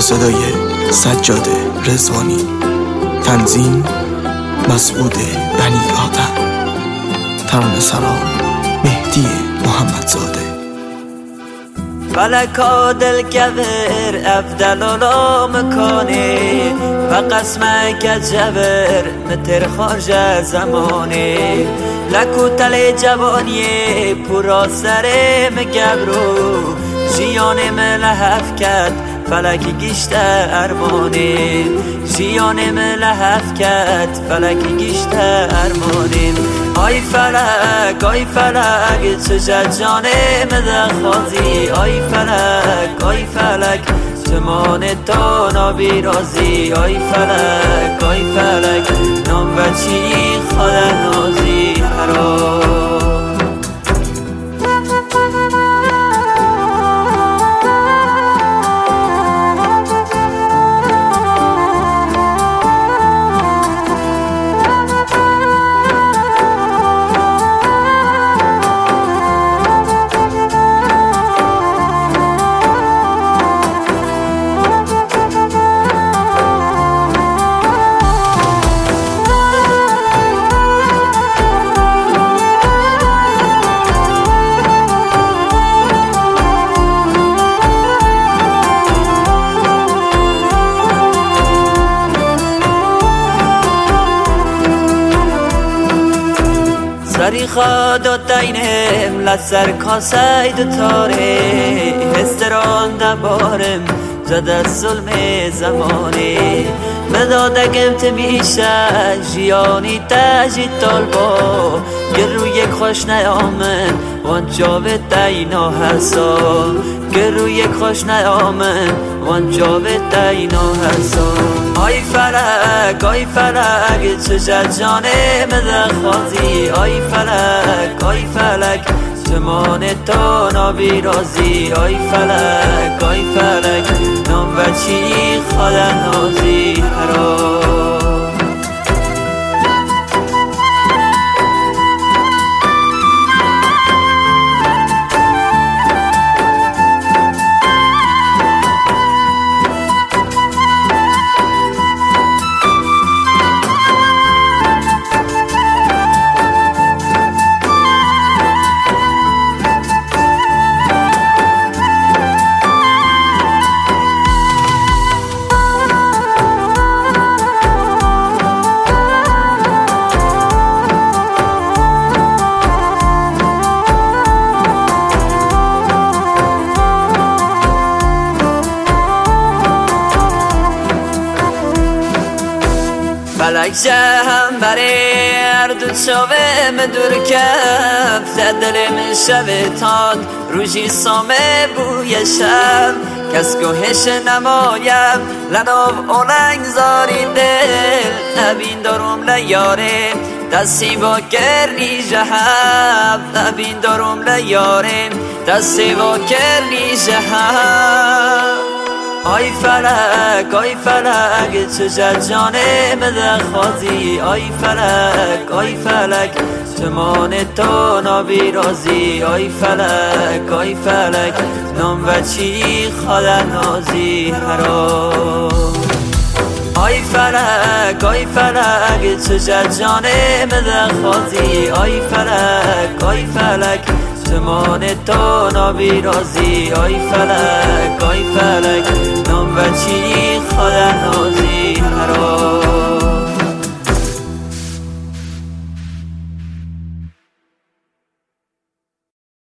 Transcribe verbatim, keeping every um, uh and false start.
صدای سجاد رضوانی، تنظیم مسعود بنی آدم، ترانه سرا مهدی محمدزاده. فلکا دل کبر افدل مکانه و قسمک جبر متر خارج زمانه لکو تل جوانیه پورا سر مگبرو جیان ملحف کد فلک گشت ارمانه جیان ملحف کد فلک گشت ارمانه آی فلک آی فلک چه جانه مدخوازی آی فلک آی فلک زمان تو نابی رازی آی فلک آی فلک نام بچی خدا نازی حرام سری خاد و دینم لسر کاسه دوتاره استران دبارم زده ظلم زمانه مدادگم تمیشه جیانی تجی طالبا گر روی یک خوش نیامن وان جاوه دینا حسا گر روی یک خوش نیامن وان جاوه دینا حسا آی فلک آی فلک چه جانه مدخوازی آی فلک آی فلک زمان تو نابی رازی آی فلک آی فلک نام بچی خدا نازی حرام فلک جهم بره دو چاوه مدور کف زدل من شب تان روشی سامه بوی شب کس گوهش نمایم لناف اولنگ زاری دل نبین دارم لیاره دستی با کرنی جهب نبین دارم لیاره دستی با کرنی جهب آی فلک آی فلک چه جانه مدخوازی آی فلک آی فلک زمان تو نابی رازی آی فلک آی فلک نام بچی خدا نازی حرام آی فلک آی فلک چه جانه مدخوازی آی فلک آی فلک زمان تو نابی رازی آی فلک آی فلک